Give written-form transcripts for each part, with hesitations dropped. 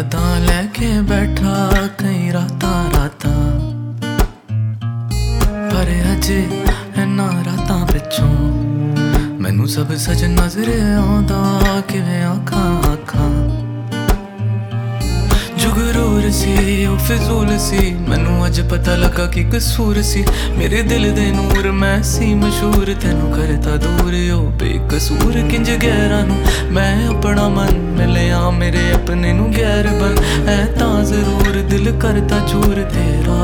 यादां लैके बैठा कई रातां रातां पर अजे इन्हां रातां पिछों मैनू सब सच नजर आउंदा किवें आखां आखां जुगरूर सी ओ फिजूल सी मैनू अज पता लगा कि कसूर सी मेरे दिल दे नूर मैं सी मशहूर तेनू करता दूर ओ बेकसूर किंज गैरां नू मैं अपना मन मिलिया मेरे अपने नू गैर बन ऐ तां जरूर दिल करता चूर तेरा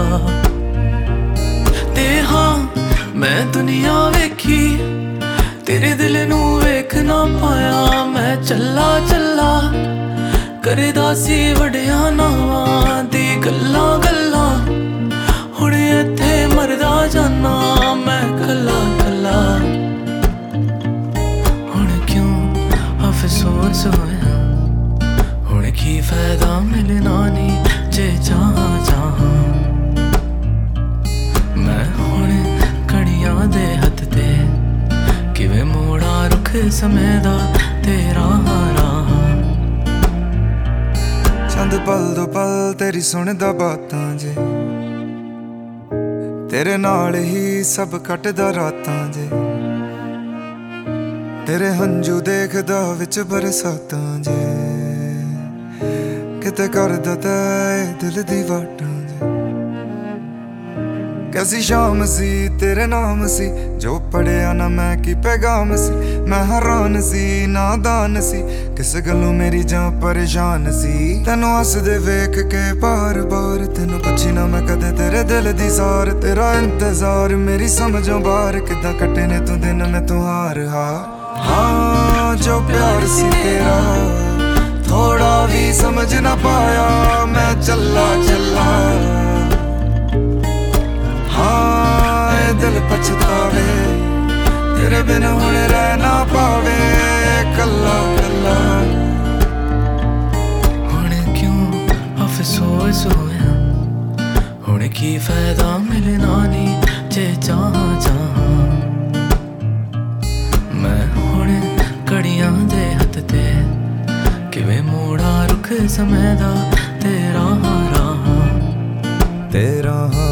ते हाँ मैं दुनिया वेखी तेरे दिल नू वेख ना पाया मैं चला चला करदा सी वड्डियां नावां दी गल्लां गल्लां हुण इत्थे मरदा जाना मैं कल्ला कल्ला हुण क्यों अफसोस होया हुण की फायदा मिलना नी जे चाहां चाहां मैं हुण कणियां दे हत्थ ते किवें मोड़ा रुख समय दा तेरा राह चंद पल दो पल तेरी सुनदा बातां जे तेरे नाल ही सब कटदा रातां जे तेरे हंजू देखदा विच बरसातां जे किते करदा तैं दिल दी वाटां जे कैसी शाम सी तेरे नाम सी जो पढ़िया ना मैं की पैगाम सी मैं हैरान सी नादान सी किस गलों मेरी जां परेशान सी तेनू हसदे वेख के बार बार तेनू पुछी ना मैं कदे तेरे दिल दी सार तेरा इंतजार मेरी समझों बाहर किदां कटे ने तू दिन में तू हार हार हाँ जो प्यार सी तेरा थोड़ा भी समझ ना पाया मैं चला चला हाँ दिल पछतावे तेरे बिन हुण रह ना पावे कल्ला कल्ला हुण क्यों अफसोस होया हुण की फायदा मिलना नी जे चाहां चाहां मैं हुण घड़ियां दे हत्थ ते किवें मोड़ा रुख समय दा तेरा राह तेरा